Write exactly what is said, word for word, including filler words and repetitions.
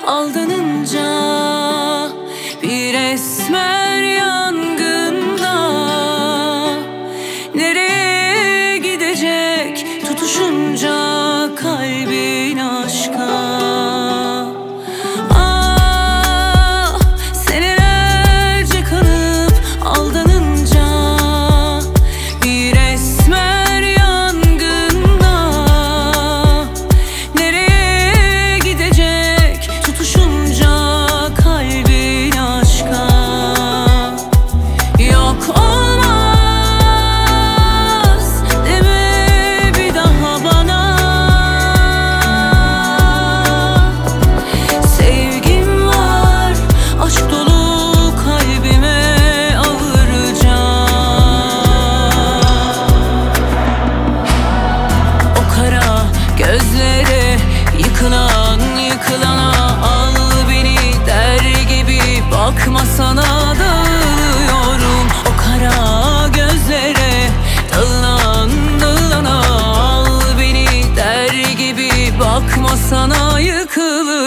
aldanınca bir esmer yangında. Nereye gidecek tutuşunca kalbin aşka? Ah, senelerce kalıp aldanınca bir esmer yangında. Nereye gidecek tutuşunca kalbin aşka? Yok olmaz deme bir daha bana. Sevgim var, aşk dolu kalbime ağıracak. O kara gözlere yıkılan yıkılana al beni der gibi bakma sana dağılıyorum. O kara gözlere dağılan dağılana al beni der gibi bakma sana yıkılıyorum.